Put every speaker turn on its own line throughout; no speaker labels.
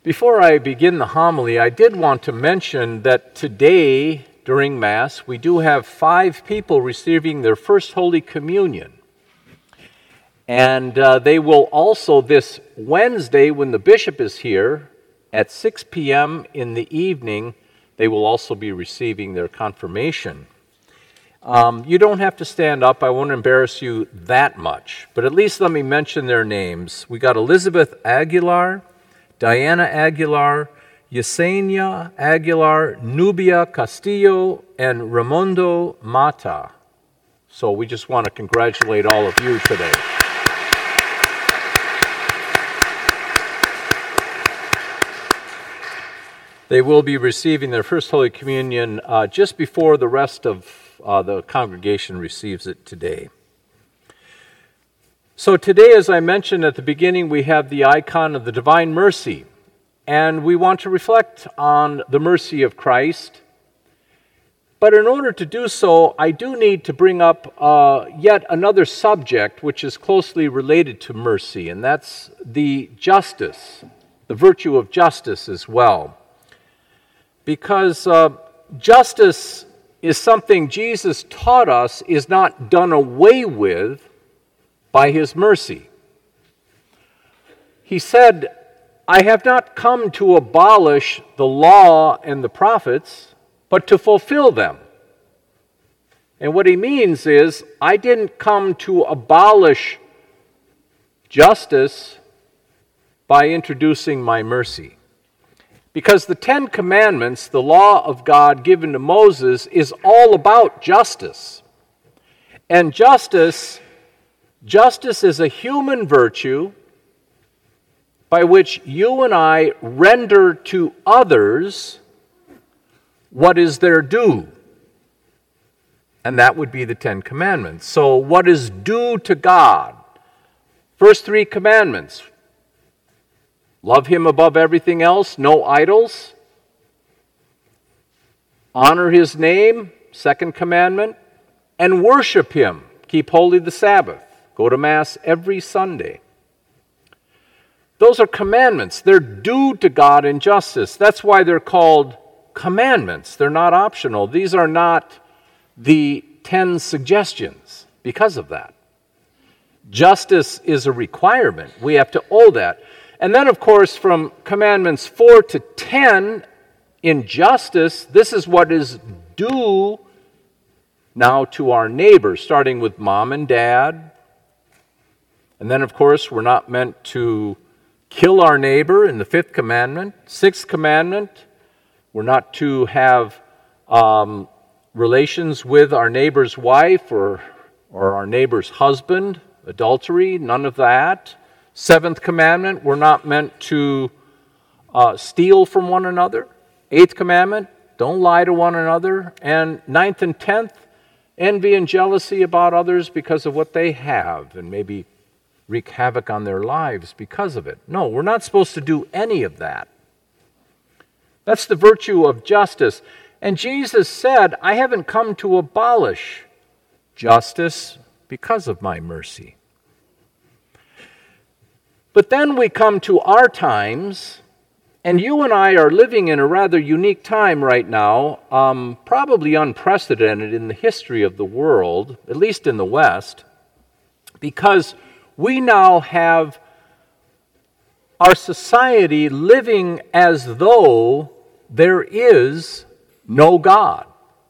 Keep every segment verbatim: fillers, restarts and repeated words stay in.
Before I begin the homily, I did want to mention that today, during Mass, we do have five people receiving their first Holy Communion. And uh, they will also, this Wednesday, when the bishop is here, at six p.m. in the evening, they will also be receiving their confirmation. Um, you don't have to stand up. I won't embarrass you that much. But at least let me mention their names. We got Elizabeth Aguilar, Diana Aguilar, Yesenia Aguilar, Nubia Castillo, and Raimondo Mata. So we just want to congratulate all of you today. They will be receiving their first Holy Communion uh, just before the rest of uh, the congregation receives it today. So today, as I mentioned at the beginning, we have the icon of the Divine Mercy, and we want to reflect on the mercy of Christ. But in order to do so, I do need to bring up uh, yet another subject which is closely related to mercy, and that's the justice, the virtue of justice as well. Because uh, justice is something Jesus taught us is not done away with by his mercy. He said, I have not come to abolish the law and the prophets, but to fulfill them. And what he means is, I didn't come to abolish justice by introducing my mercy. Because the Ten Commandments, the law of God given to Moses, is all about justice. And justice Justice is a human virtue by which you and I render to others what is their due. And that would be the Ten Commandments. So what is due to God? First three commandments. Love him above everything else, no idols. Honor his name, second commandment. And worship him, keep holy the Sabbath. Go to Mass every Sunday. Those are commandments. They're due to God in justice. That's why they're called commandments. They're not optional. These are not the ten suggestions because of that. Justice is a requirement. We have to owe that. And then, of course, from commandments four to ten, in justice, this is what is due now to our neighbors, starting with mom and dad. And then, of course, we're not meant to kill our neighbor in the fifth commandment. Sixth commandment, we're not to have um, relations with our neighbor's wife or, or our neighbor's husband, adultery, none of that. Seventh commandment, we're not meant to uh, steal from one another. Eighth commandment, don't lie to one another. And ninth and tenth, envy and jealousy about others because of what they have and maybe wreak havoc on their lives because of it. No, we're not supposed to do any of that. That's the virtue of justice. And Jesus said, I haven't come to abolish justice because of my mercy. But then we come to our times, and you and I are living in a rather unique time right now, um, probably unprecedented in the history of the world, at least in the West, because we now have our society living as though there is no God.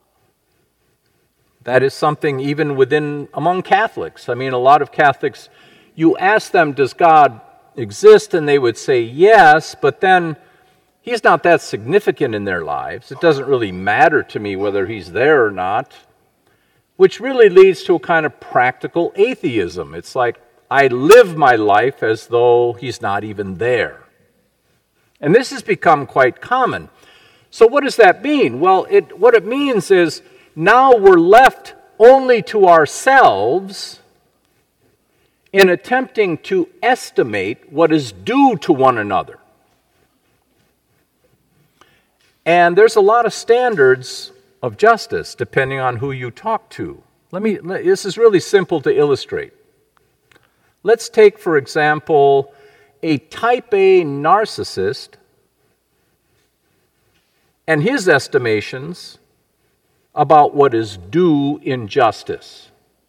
That is something even within, among Catholics. I mean, a lot of Catholics, you ask them, does God exist? And they would say yes, but then he's not that significant in their lives. It doesn't really matter to me whether he's there or not, which really leads to a kind of practical atheism. It's like, I live my life as though he's not even there. And this has become quite common. So what does that mean? Well, it, what it means is now we're left only to ourselves in attempting to estimate what is due to one another. And there's a lot of standards of justice depending on who you talk to. Let me. This is really simple to illustrate. Let's take, for example, a type A narcissist and his estimations about what is due in justice.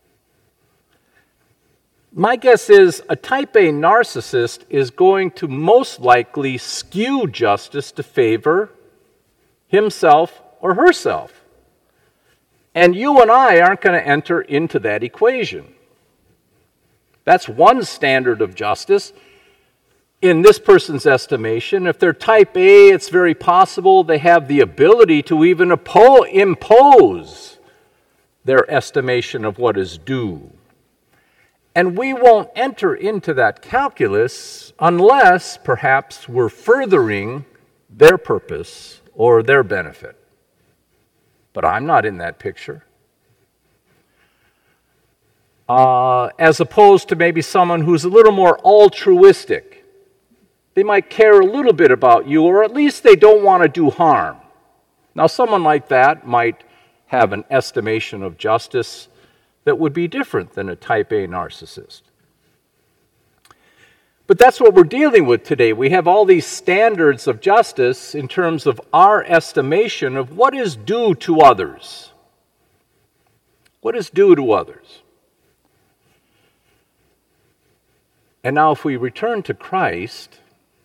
My guess is a type A narcissist is going to most likely skew justice to favor himself or herself. And you and I aren't going to enter into that equation. That's one standard of justice. In this person's estimation, if they're type A, it's very possible they have the ability to even oppo- impose their estimation of what is due. And we won't enter into that calculus unless perhaps we're furthering their purpose or their benefit. But I'm not in that picture. Uh, as opposed to maybe someone who's a little more altruistic. They might care a little bit about you, or at least they don't want to do harm. Now, someone like that might have an estimation of justice that would be different than a type A narcissist. But that's what we're dealing with today. We have all these standards of justice in terms of our estimation of what is due to others. What is due to others? And now if we return to Christ,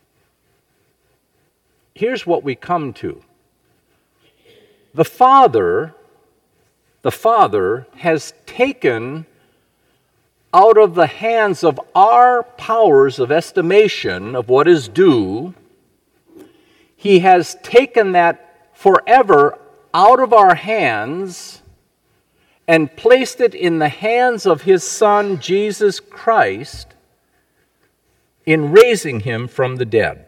here's what we come to. The Father, the Father has taken out of the hands of our powers of estimation of what is due, He has taken that forever out of our hands and placed it in the hands of His Son, Jesus Christ, in raising Him from the dead.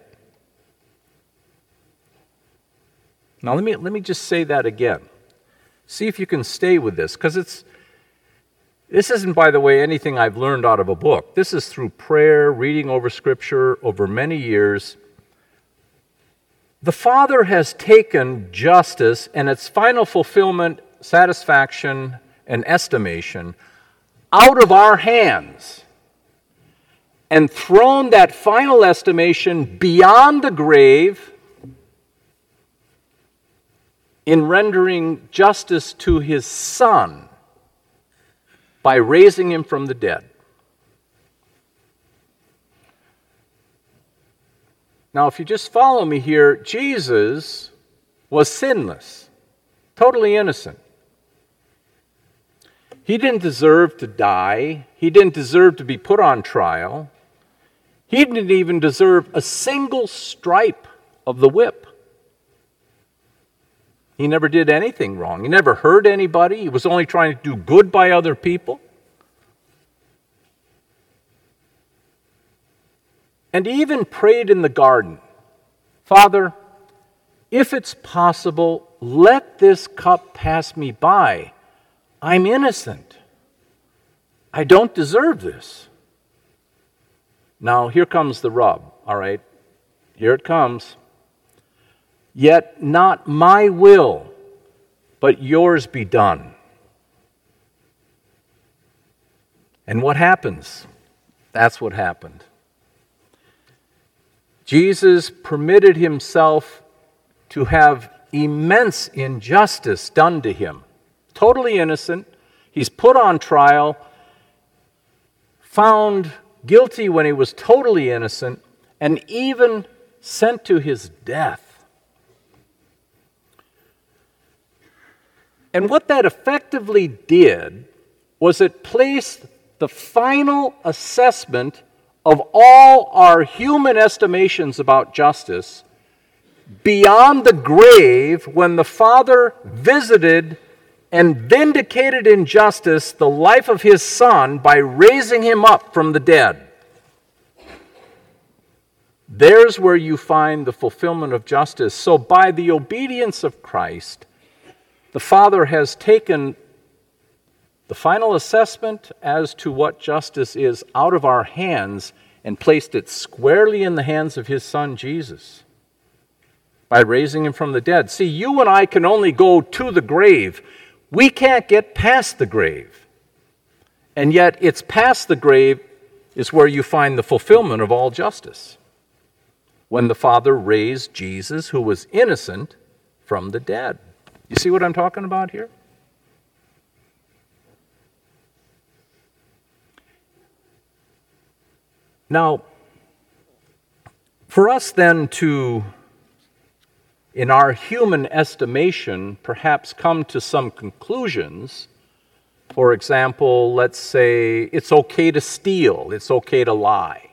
Now let me, let me just say that again. See if you can stay with this, because it's this isn't, by the way, anything I've learned out of a book. This is through prayer, reading over Scripture over many years. The Father has taken justice and its final fulfillment, satisfaction, and estimation out of our hands and thrown that final estimation beyond the grave in rendering justice to His Son by raising Him from the dead. Now, if you just follow me here, Jesus was sinless, totally innocent. He didn't deserve to die. He didn't deserve to be put on trial. He didn't even deserve a single stripe of the whip. He never did anything wrong. He never hurt anybody. He was only trying to do good by other people. And he even prayed in the garden, Father, if it's possible, let this cup pass me by. I'm innocent. I don't deserve this. Now, here comes the rub, all right? Here it comes. Yet not my will, but yours be done. And what happens? That's what happened. Jesus permitted Himself to have immense injustice done to Him. Totally innocent. He's put on trial, found guilty when he was totally innocent, and even sent to his death. And what that effectively did was it placed the final assessment of all our human estimations about justice beyond the grave when the Father visited and vindicated in justice the life of His Son by raising Him up from the dead. There's where you find the fulfillment of justice. So by the obedience of Christ, the Father has taken the final assessment as to what justice is out of our hands and placed it squarely in the hands of His Son, Jesus, by raising Him from the dead. See, you and I can only go to the grave. We can't get past the grave. And yet, it's past the grave is where you find the fulfillment of all justice. When the Father raised Jesus, who was innocent, from the dead. You see what I'm talking about here? Now, for us then to, in our human estimation, perhaps come to some conclusions. For example, let's say it's okay to steal, it's okay to lie.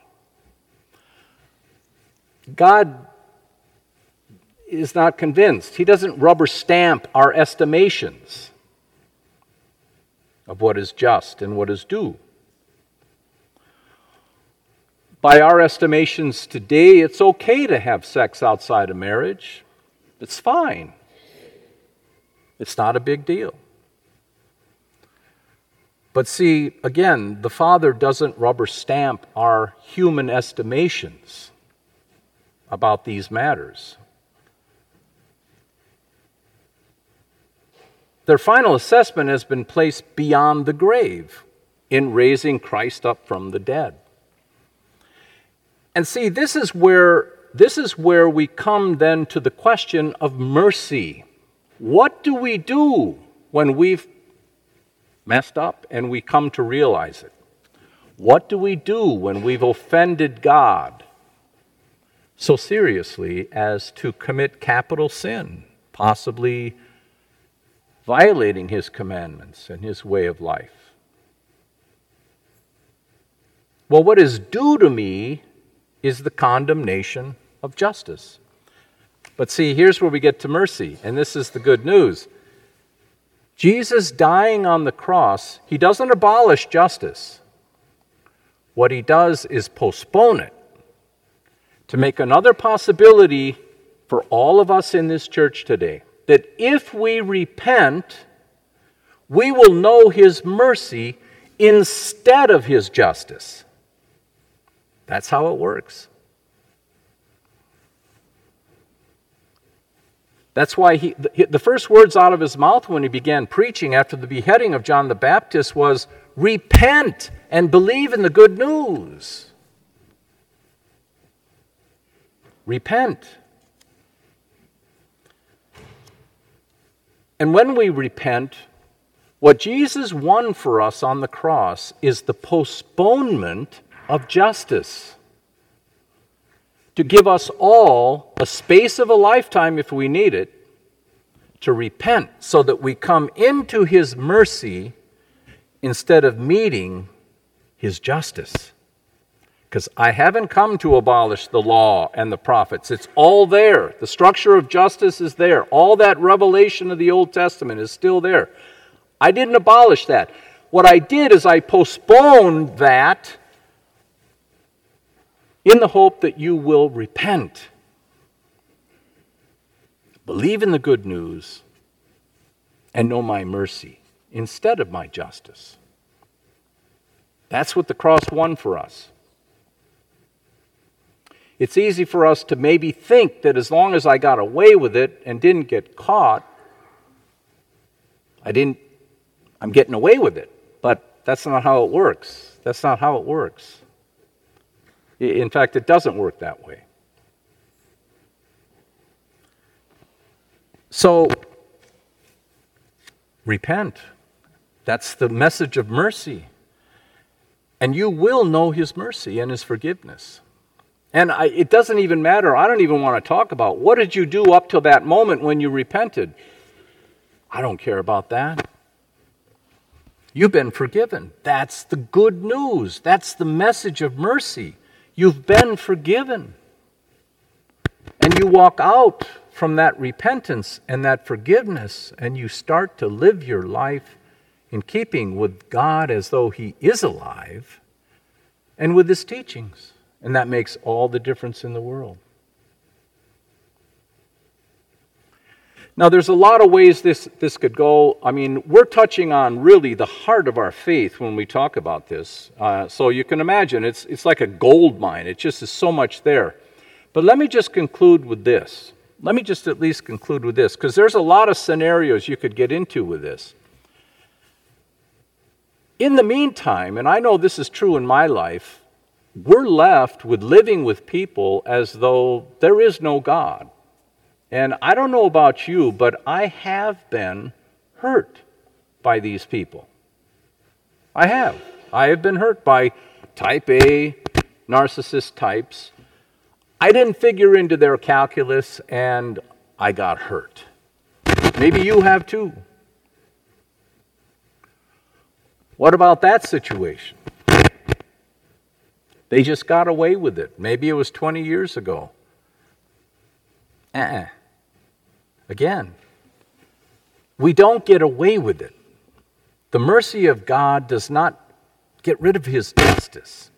God is not convinced. He doesn't rubber stamp our estimations of what is just and what is due. By our estimations today, it's okay to have sex outside of marriage. It's fine. It's not a big deal. But see, again, the Father doesn't rubber stamp our human estimations about these matters. Their final assessment has been placed beyond the grave in raising Christ up from the dead. And see, this is where this is where we come then to the question of mercy. What do we do when we've messed up and we come to realize it? What do we do when we've offended God so seriously as to commit capital sin, possibly violating His commandments and His way of life? Well, what is due to me is the condemnation of justice. But see, here's where we get to mercy, and this is the good news. Jesus dying on the cross, He doesn't abolish justice. What He does is postpone it to make another possibility for all of us in this church today, that if we repent, we will know His mercy instead of His justice. That's how it works. That's why he, the first words out of His mouth when He began preaching after the beheading of John the Baptist was, "Repent and believe in the good news." Repent. And when we repent, what Jesus won for us on the cross is the postponement of justice, to give us all a space of a lifetime, if we need it, to repent so that we come into His mercy instead of meeting His justice. Because I haven't come to abolish the law and the prophets. It's all there. The structure of justice is there. All that revelation of the Old Testament is still there. I didn't abolish that. What I did is I postponed that in the hope that you will repent, believe in the good news, and know my mercy instead of my justice. That's what the cross won for us. It's easy for us to maybe think that as long as I got away with it and didn't get caught, I didn't, I'm getting away with it. But that's not how it works. That's not how it works. In fact, it doesn't work that way. So, repent. That's the message of mercy. And you will know His mercy and His forgiveness. And I, it doesn't even matter. I don't even want to talk about what did you do up till that moment when you repented. I don't care about that. You've been forgiven. That's the good news. That's the message of mercy. You've been forgiven. And you walk out from that repentance and that forgiveness, and you start to live your life in keeping with God as though He is alive and with His teachings. And that makes all the difference in the world. Now, there's a lot of ways this, this could go. I mean, we're touching on really the heart of our faith when we talk about this. Uh, so you can imagine, it's, it's like a gold mine. It just is so much there. But let me just conclude with this. Let me just at least conclude with this, because there's a lot of scenarios you could get into with this. In the meantime, and I know this is true in my life, we're left with living with people as though there is no God. And I don't know about you, but I have been hurt by these people. I have. I have been hurt by type A narcissist types. I didn't figure into their calculus and I got hurt. Maybe you have too. What about that situation? They just got away with it. Maybe it was twenty years ago. Uh-uh. Again, we don't get away with it. The mercy of God does not get rid of his justice.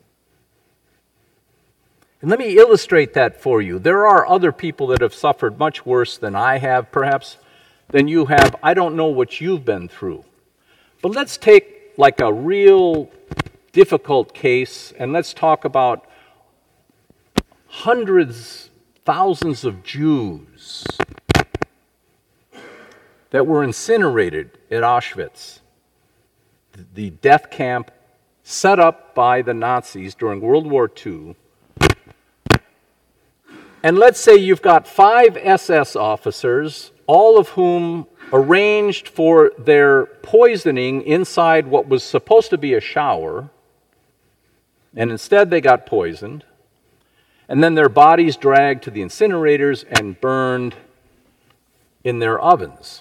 And let me illustrate that for you. There are other people that have suffered much worse than I have, perhaps than you have. I don't know what you've been through. But let's take like a real difficult case, and let's talk about hundreds, thousands of Jews that were incinerated at Auschwitz, the death camp set up by the Nazis during World War Two. And let's say you've got five S S officers, all of whom arranged for their poisoning inside what was supposed to be a shower, and instead they got poisoned, and then their bodies dragged to the incinerators and burned in their ovens.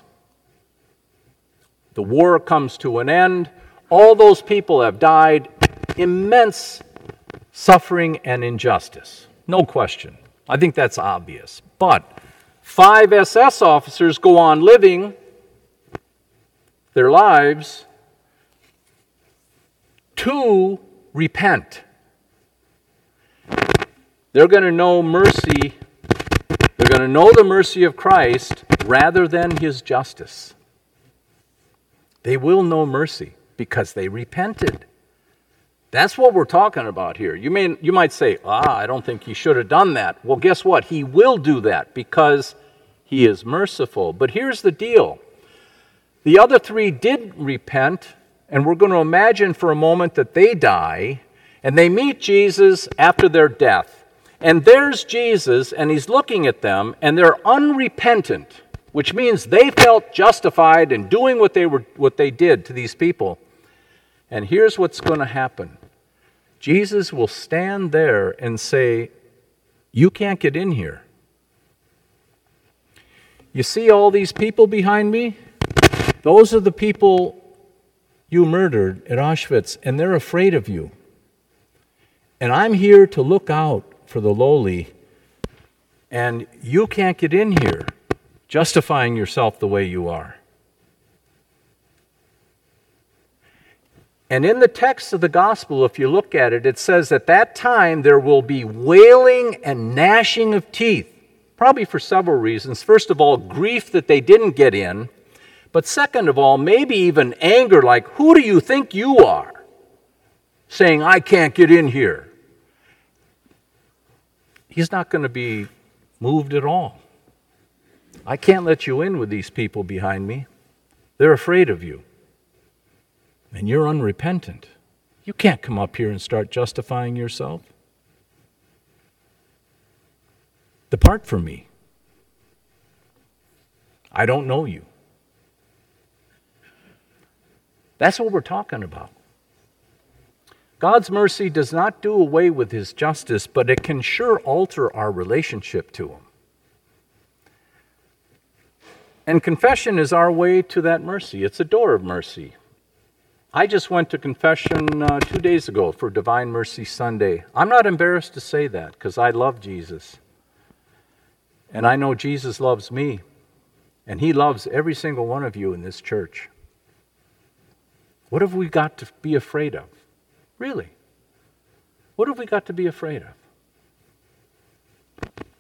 The war comes to an end. All those people have died. Immense suffering and injustice. No question. I think that's obvious. But five S S officers go on living their lives. Two repent. They're going to know mercy. They're going to know the mercy of Christ rather than his justice. They will know mercy because they repented. That's what we're talking about here. You may, you might say, ah, I don't think he should have done that. Well, guess what? He will do that because he is merciful. But here's the deal. The other three did repent, and we're going to imagine for a moment that they die, and they meet Jesus after their death. And there's Jesus, and he's looking at them, and they're unrepentant, which means they felt justified in doing what they were, what they did to these people. And here's what's going to happen. Jesus will stand there and say, you can't get in here. You see all these people behind me? Those are the people you murdered at Auschwitz, and they're afraid of you. And I'm here to look out for the lowly, and you can't get in here, justifying yourself the way you are. And in the text of the gospel, if you look at it, it says at that time there will be wailing and gnashing of teeth, probably for several reasons. First of all, grief that they didn't get in. But second of all, maybe even anger, like, who do you think you are? Saying, I can't get in here. He's not going to be moved at all. I can't let you in with these people behind me. They're afraid of you. And you're unrepentant. You can't come up here and start justifying yourself. Depart from me. I don't know you. That's what we're talking about. God's mercy does not do away with his justice, but it can sure alter our relationship to him. And confession is our way to that mercy. It's a door of mercy. I just went to confession uh, two days ago for Divine Mercy Sunday. I'm not embarrassed to say that because I love Jesus. And I know Jesus loves me. And he loves every single one of you in this church. What have we got to be afraid of? Really? What have we got to be afraid of?